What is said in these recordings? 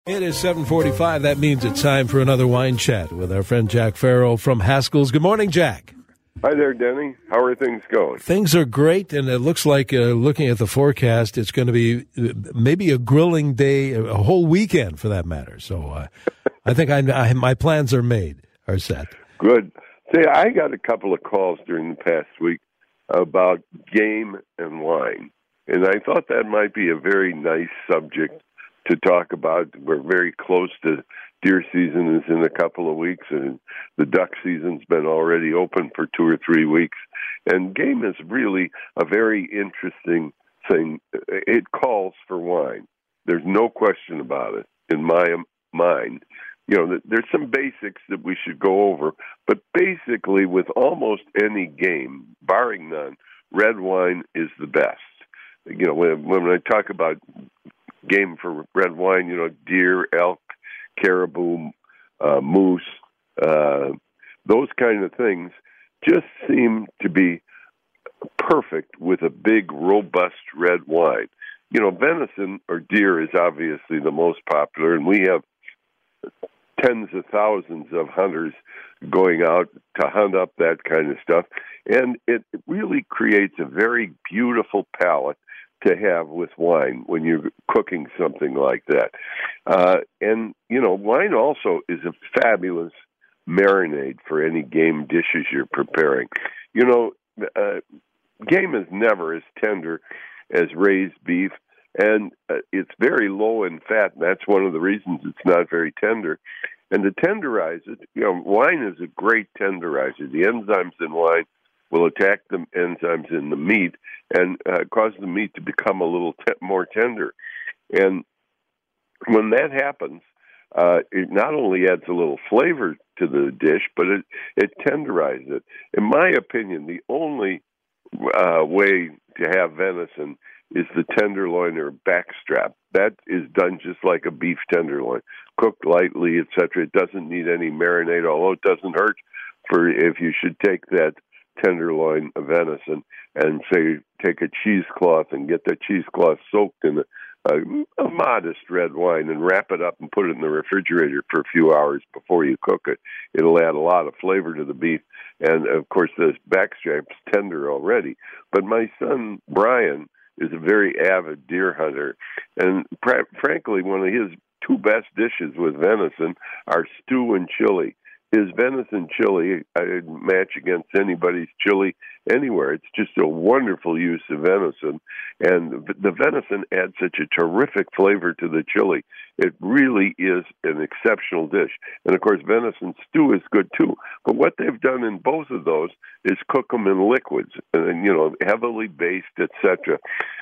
It is 7:45. That means it's time for another wine chat with our friend Jack Farrell from Haskell's. Good morning, Jack. Hi there, Denny. How are things going? Things are great, and it looks like, looking at the forecast, it's going to be maybe a grilling day, a whole weekend for that matter. So I think my plans are set. Good. See, I got a couple of calls during the past week about game and wine, and I thought that might be a very nice subject to talk about. We're very close to deer season is in a couple of weeks, and the duck season's been already open for 2 or 3 weeks. And game is really a very interesting thing. It calls for wine. There's no question about it in my mind. You know, there's some basics that we should go over, but basically with almost any game, barring none, red wine is the best. You know, when I talk about game for red wine, you know, deer, elk, caribou, moose, those kind of things just seem to be perfect with a big, robust red wine. You know, venison or deer is obviously the most popular, and we have tens of thousands of hunters going out to hunt up that kind of stuff, and it really creates a very beautiful palate to have with wine when you're cooking something like that. And, you know, wine also is a fabulous marinade for any game dishes you're preparing. You know, game is never as tender as raised beef, and it's very low in fat, and that's one of the reasons it's not very tender. And to tenderize it, you know, wine is a great tenderizer. The enzymes in wine will attack the enzymes in the meat and cause the meat to become a little more tender. And when that happens, it not only adds a little flavor to the dish, but it tenderizes it. In my opinion, the only way to have venison is the tenderloin or backstrap. That is done just like a beef tenderloin, cooked lightly, etc. It doesn't need any marinade, although it doesn't hurt for if you should take that tenderloin of venison and say take a cheesecloth and get that cheesecloth soaked in a modest red wine and wrap it up and put it in the refrigerator for a few hours before you cook it. It'll add a lot of flavor to the beef, and of course the backstrap's tender already. But my son Brian is a very avid deer hunter, and frankly one of his two best dishes with venison are stew and chili. His venison chili, I'd match against anybody's chili anywhere. It's just a wonderful use of venison. And the venison adds such a terrific flavor to the chili. It really is an exceptional dish. And, of course, venison stew is good, too. But what they've done in both of those is cook them in liquids, and you know, heavily based, etc.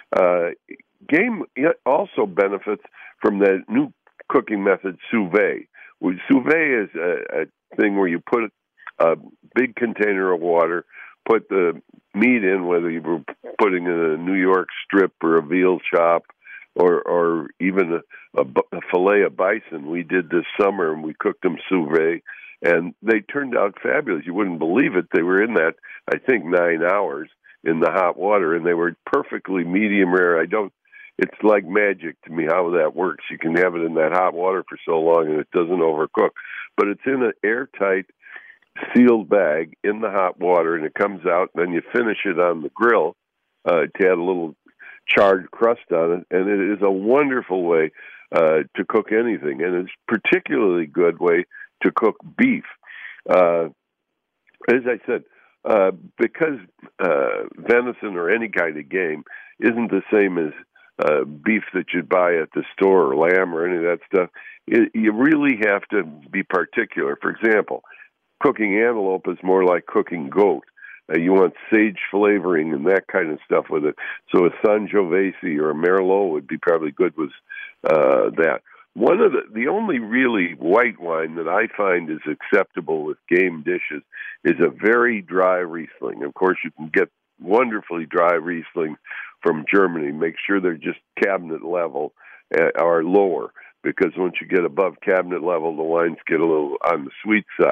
Game also benefits from the new cooking method, sous vide. Sous vide is a thing where you put a big container of water, put the meat in, whether you were putting in a New York strip or a veal chop or even a fillet of bison. We did this summer, and we cooked them sous vide, and they turned out fabulous. You wouldn't believe it. They were in that, I think, 9 hours in the hot water, and they were perfectly medium rare. It's like magic to me how that works. You can have it in that hot water for so long and it doesn't overcook. But it's in an airtight, sealed bag in the hot water, and it comes out, and then you finish it on the grill to add a little charred crust on it. And it is a wonderful way to cook anything, and it's a particularly good way to cook beef. As I said, because venison or any kind of game isn't the same as beef that you'd buy at the store or lamb or any of that stuff, you really have to be particular. For example, cooking antelope is more like cooking goat. You want sage flavoring and that kind of stuff with it. So a Sangiovese or a Merlot would be probably good with that. One of the only really white wine that I find is acceptable with game dishes is a very dry Riesling. Of course, you can get wonderfully dry Riesling from Germany. Make sure they're just cabinet level or lower, because once you get above cabinet level, the wines get a little on the sweet side.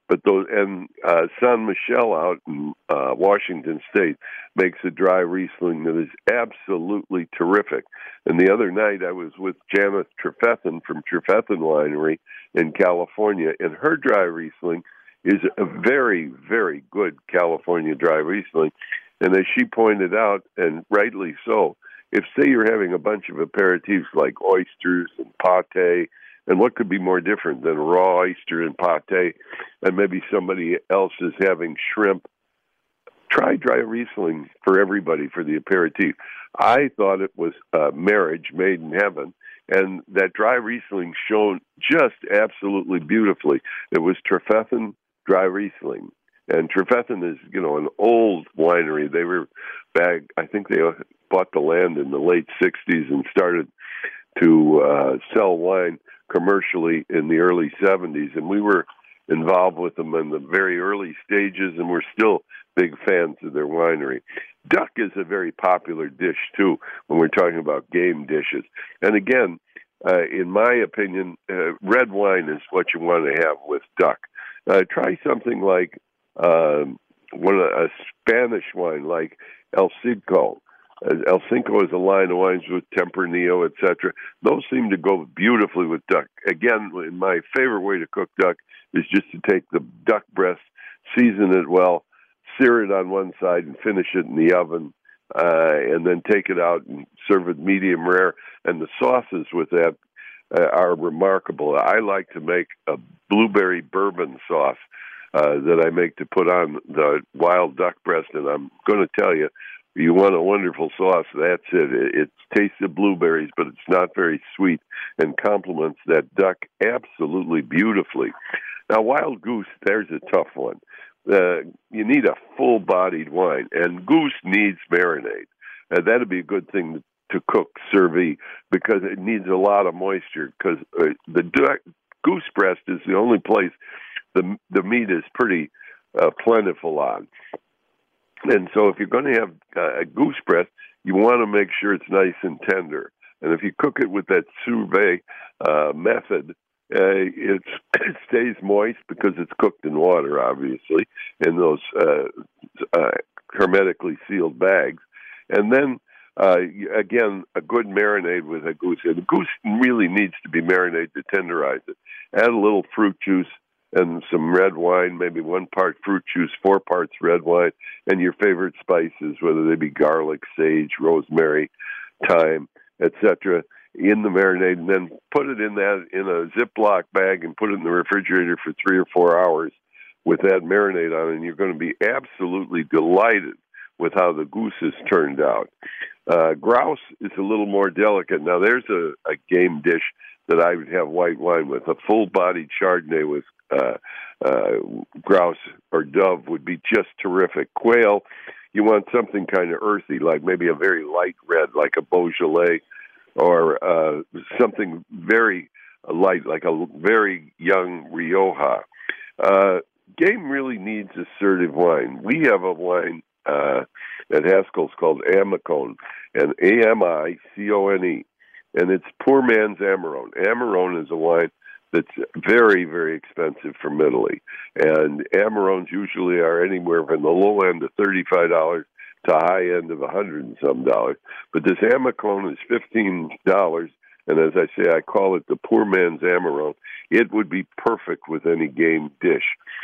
But those and San Michelle out in Washington State makes a dry Riesling that is absolutely terrific. And the other night I was with Janice Trefethen from Trefethen Winery in California, and her dry Riesling is a very, very good California dry Riesling. And as she pointed out, and rightly so, if, say, you're having a bunch of aperitifs like oysters and pate, and what could be more different than raw oyster and pate, and maybe somebody else is having shrimp, try dry Riesling for everybody for the aperitif. I thought it was a marriage made in heaven, and that dry Riesling shone just absolutely beautifully. It was Trefethen dry Riesling. And Trefethen is, an old winery. They were back, I think they bought the land in the late 60s and started to sell wine commercially in the early 70s. And we were involved with them in the very early stages, and we're still big fans of their winery. Duck is a very popular dish, too, when we're talking about game dishes. And again, in my opinion, red wine is what you want to have with duck. Try something like a Spanish wine like El Cinco. El Cinco is a line of wines with Tempranillo, etc. Those seem to go beautifully with duck. Again, my favorite way to cook duck is just to take the duck breast, season it well, sear it on one side, and finish it in the oven, and then take it out and serve it medium rare. And the sauces with that are remarkable. I like to make a blueberry bourbon sauce that I make to put on the wild duck breast, and I'm going to tell you, you want a wonderful sauce, that's it. It tastes of blueberries, but it's not very sweet and complements that duck absolutely beautifully. Now, wild goose, there's a tough one. You need a full-bodied wine, and goose needs marinade. That'd be a good thing to cook cervi because it needs a lot of moisture because the goose breast is the only place the meat is pretty plentiful on. And so if you're going to have a goose breast, you want to make sure it's nice and tender. And if you cook it with that sous vide method, it stays moist because it's cooked in water, obviously, in those hermetically sealed bags. And then, again, a good marinade with a goose. And the goose really needs to be marinated to tenderize it. Add a little fruit juice and some red wine, maybe 1 part fruit juice, 4 parts red wine, and your favorite spices, whether they be garlic, sage, rosemary, thyme, etc., in the marinade, and then put it in a Ziploc bag and put it in the refrigerator for 3 or 4 hours with that marinade on it, and you're going to be absolutely delighted with how the goose has turned out. Grouse is a little more delicate. Now, there's a game dish that I would have white wine with. A full-bodied Chardonnay with grouse or dove would be just terrific. Quail, you want something kind of earthy, like maybe a very light red, like a Beaujolais, or something very light, like a very young Rioja. Game really needs assertive wine. We have a wine at Haskell's called Amicone, and Amicone, and it's poor man's Amarone. Amarone is a wine that's very, very expensive from Italy. And Amarones usually are anywhere from the low end of $35 to high end of $100 and some. But this Amicone is $15, and as I say, I call it the poor man's Amarone. It would be perfect with any game dish.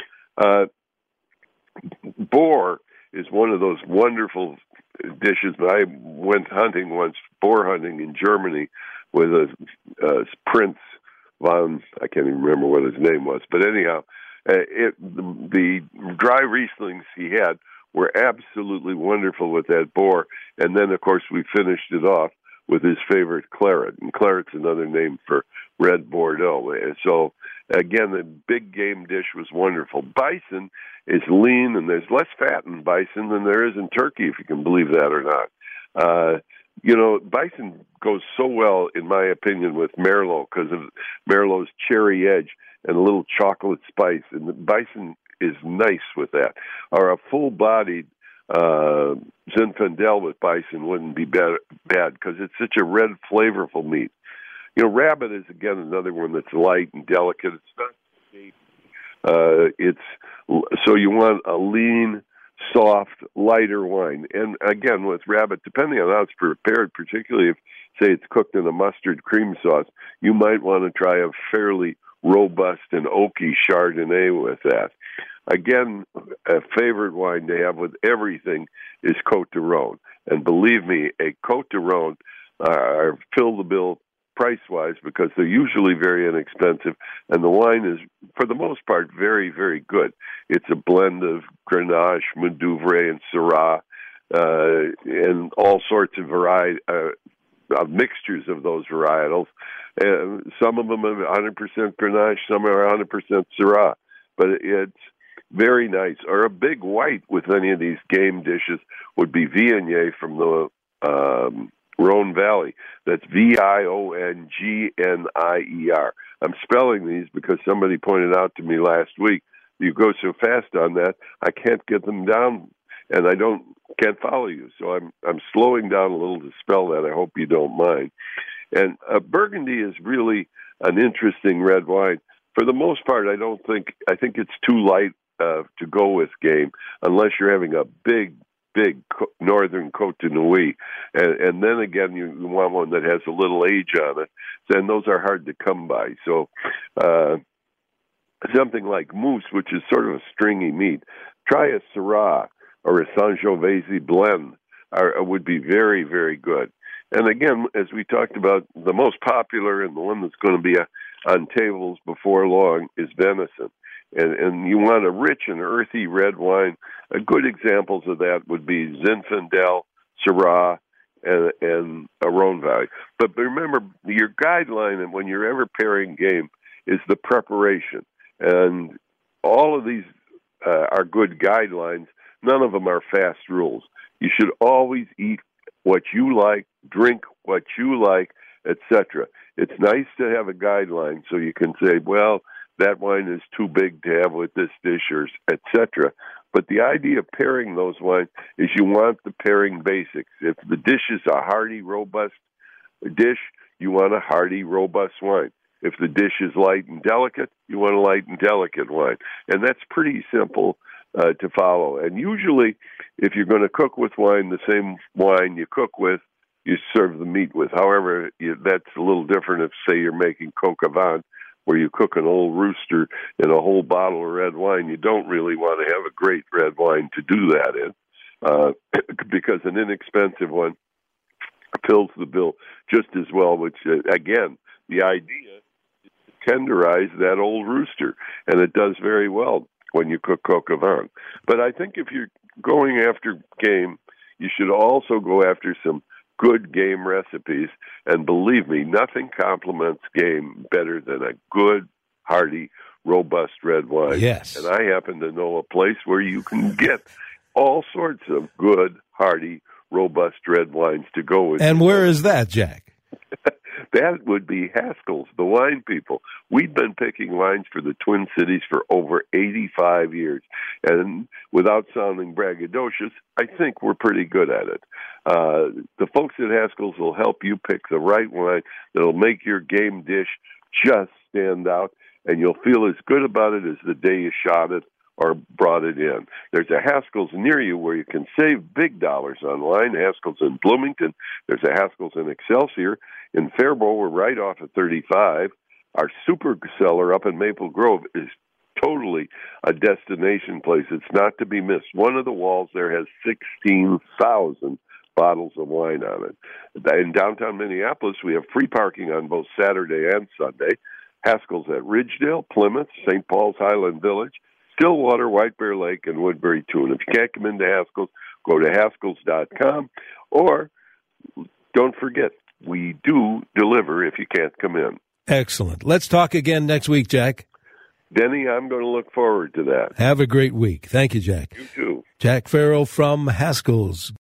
Boar is one of those wonderful dishes. I went hunting once, boar hunting in Germany, with a Prince von, I can't even remember what his name was, but anyhow, the dry Rieslings he had were absolutely wonderful with that boar, and then, of course, we finished it off with his favorite claret, and claret's another name for red Bordeaux. And so, again, the big game dish was wonderful. Bison is lean, and there's less fat in bison than there is in turkey, if you can believe that or not. Bison goes so well, in my opinion, with Merlot because of Merlot's cherry edge and a little chocolate spice. And the bison is nice with that. Or a full-bodied Zinfandel with bison wouldn't be bad because it's such a red, flavorful meat. Rabbit is, again, another one that's light and delicate. It's not It's so you want a lean, soft, lighter wine. And again, with Rabbit, depending on how it's prepared, particularly if, say, it's cooked in a mustard cream sauce, you might want to try a fairly robust and oaky Chardonnay with that. Again, a favorite wine to have with everything is Côte de Rhône. And believe me, a Côte de Rhône are fill the bill price-wise because they're usually very inexpensive, and the wine is, for the most part, very, very good. It's a blend of Grenache, Mourvedre, and Syrah, and all sorts of variety, mixtures of those varietals. Some of them are 100% Grenache, some are 100% Syrah, but it's very nice. Or a big white with any of these game dishes would be Viognier from the Rhone Valley. That's Viongnier. I'm spelling these because somebody pointed out to me last week, you go so fast on that, I can't get them down, and I can't follow you. So I'm slowing down a little to spell that. I hope you don't mind. And Burgundy is really an interesting red wine. For the most part, I think it's too light to go with game unless you're having a big northern Côte de Nuit. And then again, you want one that has a little age on it. And those are hard to come by. So something like mousse, which is sort of a stringy meat, try a Syrah or a Sangiovese blend would be very, very good. And again, as we talked about, the most popular and the one that's going to be on tables before long is venison. And you want a rich and earthy red wine. Good examples of that would be Zinfandel, Syrah, and a Rhone Valley. But remember, your guideline when you're ever pairing game is the preparation. And all of these are good guidelines. None of them are fast rules. You should always eat what you like, drink what you like, etc. It's nice to have a guideline so you can say, well, that wine is too big to have with this dish, or etc. But the idea of pairing those wines is you want the pairing basics. If the dish is a hearty, robust dish, you want a hearty, robust wine. If the dish is light and delicate, you want a light and delicate wine. And that's pretty simple to follow. And usually, if you're going to cook with wine, the same wine you cook with, you serve the meat with. However, that's a little different if, say, you're making coq au vin, where you cook an old rooster in a whole bottle of red wine. You don't really want to have a great red wine to do that in, because an inexpensive one fills the bill just as well, which, again, the idea is to tenderize that old rooster, and it does very well when you cook coq au vin. But I think if you're going after game, you should also go after some good game recipes, and believe me, nothing complements game better than a good, hearty, robust red wine. Yes. And I happen to know a place where you can get all sorts of good, hearty, robust red wines to go with. And where is that, Jack? That would be Haskell's, the wine people. We've been picking wines for the Twin Cities for over 85 years. And without sounding braggadocious, I think we're pretty good at it. The folks at Haskell's will help you pick the right wine that'll make your game dish just stand out, and you'll feel as good about it as the day you shot it or brought it in. There's a Haskell's near you where you can save big dollars on wine. Haskell's in Bloomington. There's a Haskell's in Excelsior. In Faribault, we're right off of 35. Our super cellar up in Maple Grove is totally a destination place. It's not to be missed. One of the walls there has 16,000 bottles of wine on it. In downtown Minneapolis, we have free parking on both Saturday and Sunday. Haskell's at Ridgedale, Plymouth, St. Paul's Highland Village, Stillwater, White Bear Lake, and Woodbury, too. And if you can't come into Haskell's, go to Haskells.com, or don't forget, we do deliver if you can't come in. Excellent. Let's talk again next week, Jack. Denny, I'm going to look forward to that. Have a great week. Thank you, Jack. You too. Jack Farrell from Haskell's.